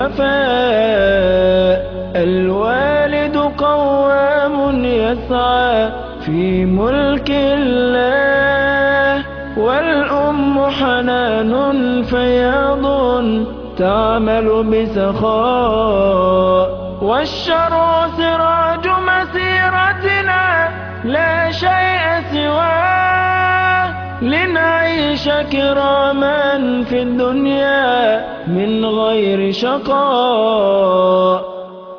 الوالد قوام يسعى في ملك الله، والأم حنان فياض تعمل بسخاء، والشرع سراج مسيرتنا لا شيء سواه، لنعيش كراما في الدنيا من غير شقاء.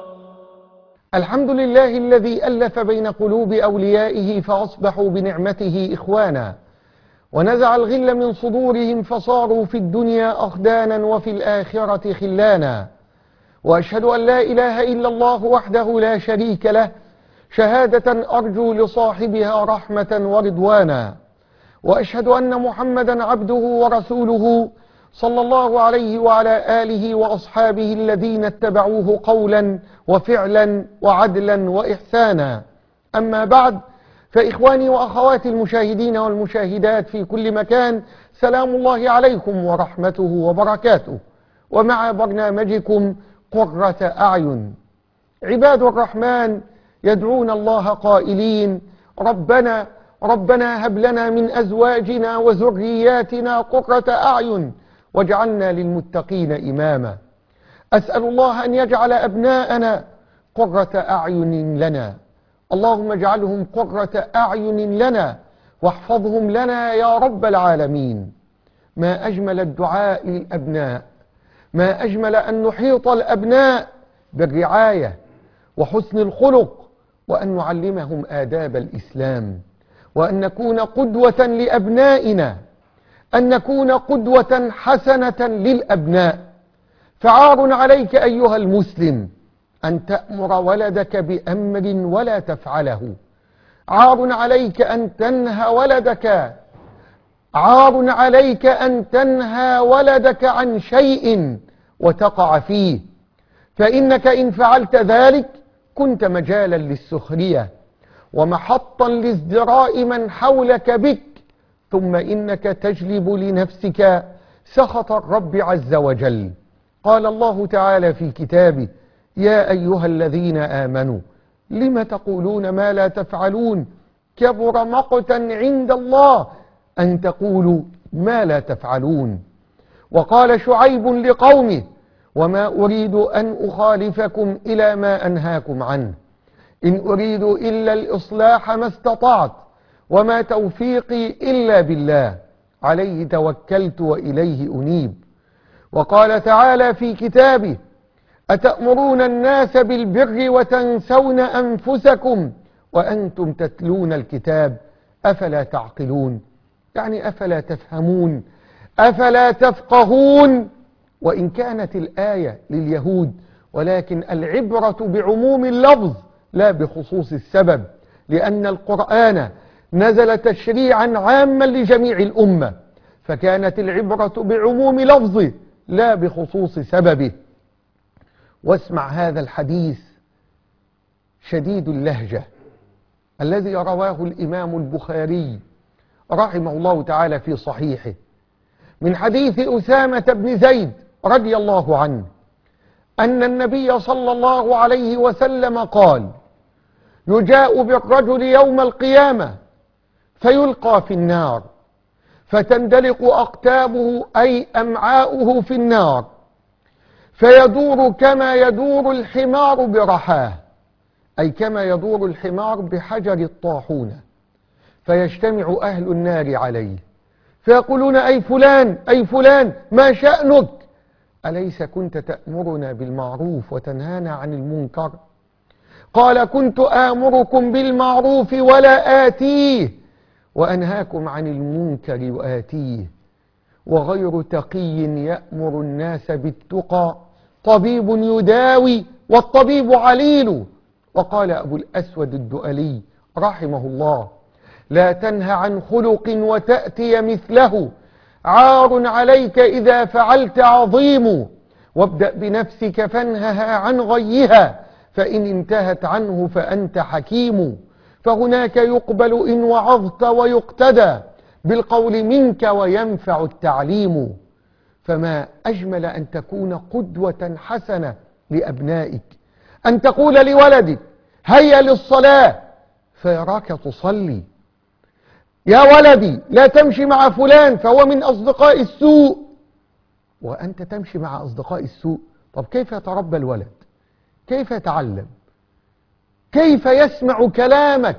الحمد لله الذي ألف بين قلوب أوليائه فأصبحوا بنعمته إخوانا، ونزع الغل من صدورهم فصاروا في الدنيا أخدانا وفي الآخرة خلانا. وأشهد أن لا إله إلا الله وحده لا شريك له، شهادة أرجو لصاحبها رحمة ورضوانا. وأشهد أن محمدا عبده ورسوله صلى الله عليه وعلى آله وأصحابه الذين اتبعوه قولا وفعلا وعدلا وإحسانا. أما بعد، فإخواني وأخواتي المشاهدين والمشاهدات في كل مكان، سلام الله عليكم ورحمته وبركاته، ومع برنامجكم قرة أعين. عباد الرحمن يدعون الله قائلين: ربنا هب لنا من أزواجنا وذرياتنا قرة أعين واجعلنا للمتقين إماما. أسأل الله أن يجعل أبناءنا قرة أعين لنا، اللهم اجعلهم قرة أعين لنا واحفظهم لنا يا رب العالمين. ما أجمل الدعاء للأبناء، ما أجمل أن نحيط الأبناء بالرعاية وحسن الخلق، وأن نعلمهم آداب الإسلام، وأن نكون قدوة لأبنائنا، أن نكون قدوة حسنة للأبناء. فعار عليك أيها المسلم أن تأمر ولدك بأمر ولا تفعله، عار عليك أن تنهى ولدك عن شيء وتقع فيه، فإنك إن فعلت ذلك كنت مجالا للسخرية ومحطا لازدراء من حولك بك، ثم إنك تجلب لنفسك سخط الرب عز وجل. قال الله تعالى في كتابه: يا أيها الذين آمنوا لم تقولون ما لا تفعلون، كبر مقتا عند الله أن تقولوا ما لا تفعلون. وقال شعيب لقومه: وما أريد أن أخالفكم إلى ما أنهاكم عنه، إن أريد إلا الإصلاح ما استطعت، وما توفيقي إلا بالله، عليه توكلت وإليه أنيب. وقال تعالى في كتابه: أتأمرون الناس بالبر وتنسون أنفسكم وأنتم تتلون الكتاب أفلا تعقلون، يعني أفلا تفهمون، أفلا تفقهون. وإن كانت الآية لليهود، ولكن العبرة بعموم اللفظ لا بخصوص السبب، لأن القرآن نزل تشريعا عاما لجميع الأمة، فكانت العبرة بعموم لفظه لا بخصوص سببه. واسمع هذا الحديث شديد اللهجة الذي رواه الإمام البخاري رحمه الله تعالى في صحيحه، من حديث أسامة بن زيد رضي الله عنه أن النبي صلى الله عليه وسلم قال: يجاء بالرجل يوم القيامة فيلقى في النار، فتندلق أقتابه أي أمعاؤه في النار، فيدور كما يدور الحمار برحاه، أي كما يدور الحمار بحجر الطاحونة، فيجتمع أهل النار عليه فيقولون: أي فلان ما شأنك؟ أليس كنت تأمرنا بالمعروف وتنهانا عن المنكر؟ قال: كنت آمركم بالمعروف ولا آتيه، وأنهاكم عن المنكر وآتيه. وغير تقي يأمر الناس بالتقى طبيب يداوي والطبيب عليل. وقال أبو الأسود الدؤلي رحمه الله: لا تنهى عن خلق وتأتي مثله، عار عليك إذا فعلت عظيم، وابدأ بنفسك فانهها عن غيها، فإن انتهت عنه فأنت حكيم. فهناك يقبل إن وعظت ويقتدى بالقول منك وينفع التعليم. فما أجمل أن تكون قدوة حسنة لأبنائك، أن تقول لولدك هيا للصلاة فيراك تصلي. يا ولدي لا تمشي مع فلان فهو من أصدقاء السوء، وأنت تمشي مع أصدقاء السوء. طب كيف يتربى الولد؟ كيف يتعلم؟ كيف يسمع كلامك؟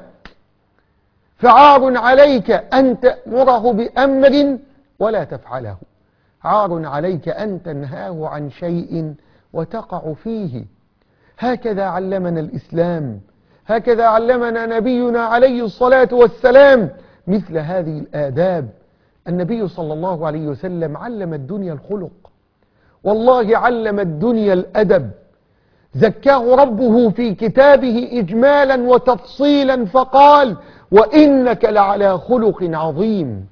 فعار عليك أن تأمره بأمر ولا تفعله، عار عليك أن تنهاه عن شيء وتقع فيه. هكذا علمنا الإسلام، هكذا علمنا نبينا عليه الصلاة والسلام مثل هذه الآداب. النبي صلى الله عليه وسلم علم الدنيا الخلق، والله علم الدنيا الأدب. زكاه ربه في كتابه إجمالا وتفصيلا فقال وإنك لعلى خلق عظيم.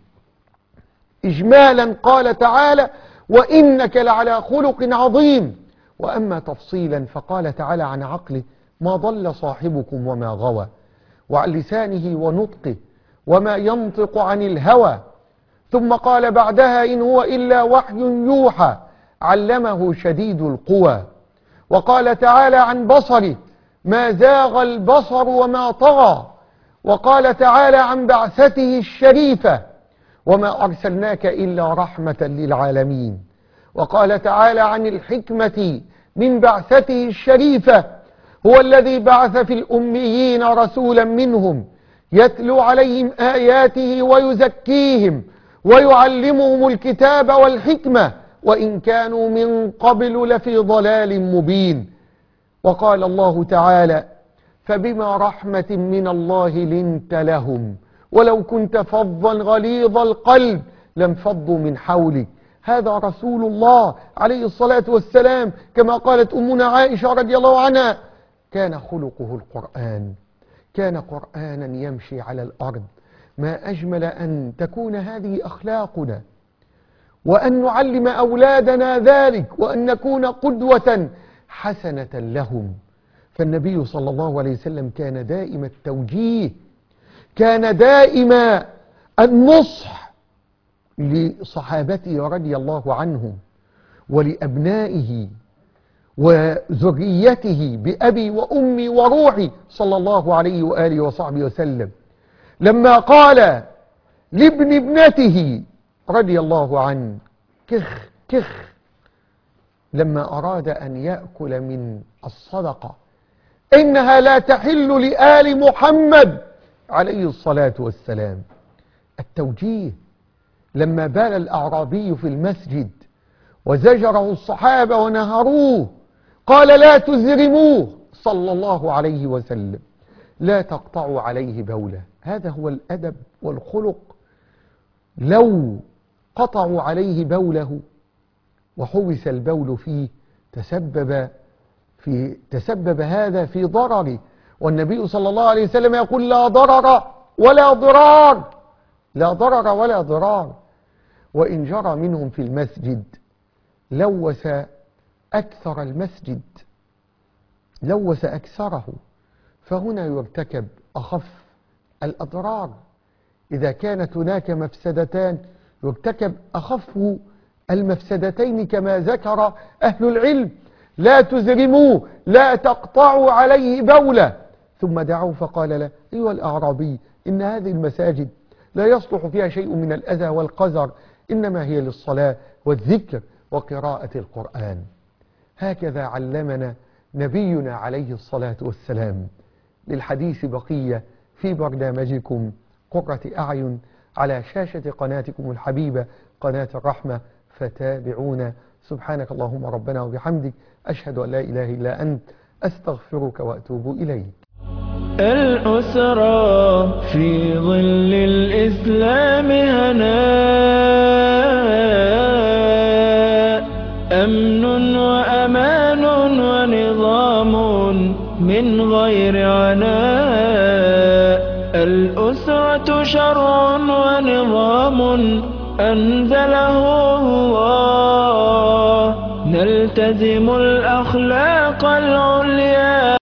إجمالا قال تعالى وإنك لعلى خلق عظيم، وأما تفصيلا فقال تعالى عن عقله ما ضل صاحبكم وما غوى، وعن لسانه ونطقه وما ينطق عن الهوى. ثم قال بعدها إن هو إلا وحي يوحى علمه شديد القوى. وقال تعالى عن بصره ما زاغ البصر وما طغى. وقال تعالى عن بعثته الشريفة وما أرسلناك إلا رحمة للعالمين. وقال تعالى عن الحكمة من بعثته الشريفة هو الذي بعث في الأميين رسولا منهم يتلو عليهم آياته ويزكيهم ويعلمهم الكتاب والحكمة وإن كانوا من قبل لفي ضلال مبين. وقال الله تعالى فبما رحمة من الله لنت لهم ولو كنت فظا غليظ القلب لانفضوا من حولك. هذا رسول الله عليه الصلاة والسلام، كما قالت أمنا عائشة رضي الله عنها كان خلقه القرآن، كان قرآنا يمشي على الأرض. ما أجمل أن تكون هذه أخلاقنا، وأن نعلم أولادنا ذلك، وأن نكون قدوة حسنة لهم. فالنبي صلى الله عليه وسلم كان دائم التوجيه، كان دائم النصح لصحابته رضي الله عنهم ولأبنائه وذريته بأبي وأمي وروحي صلى الله عليه وآله وصحبه وسلم. لما قال لابن ابنته رضي الله عنه كخ كخ لما أراد أن يأكل من الصدقة إنها لا تحل لآل محمد عليه الصلاة والسلام. التوجيه. لما بال الأعرابي في المسجد وزجره الصحابة ونهروه قال لا تزرموه صلى الله عليه وسلم، لا تقطعوا عليه بوله. هذا هو الأدب والخلق. لو قطعوا عليه بوله وحبس البول فيه تسبب هذا في ضرر. والنبي صلى الله عليه وسلم يقول لا ضرر ولا ضرار، لا ضرر ولا ضرار. وإن جرى منهم في المسجد لوث أكثر المسجد، لوث أكثره، فهنا يرتكب أخف الأضرار. إذا كانت هناك مفسدتان يرتكب أخف المفسدتين كما ذكر أهل العلم. لا تزرموه، لا تقطعوا عليه بوله. ثم دعوا فقال له أيها الأعرابي إن هذه المساجد لا يصلح فيها شيء من الأذى والقذر، إنما هي للصلاة والذكر وقراءة القرآن. هكذا علمنا نبينا عليه الصلاة والسلام. للحديث بقية في برنامجكم قرة أعين على شاشة قناتكم الحبيبة قناة الرحمة، فتابعونا. سبحانك اللهم ربنا وبحمدك، أشهد أن لا إله إلا أنت، أستغفرك وأتوب إليك. الأسرى في ظل الإسلام هناء، أمن وأمان ونظام من غير عناء. الأسرة شرع ونظام أنزله الله، نلتزم الأخلاق العليا.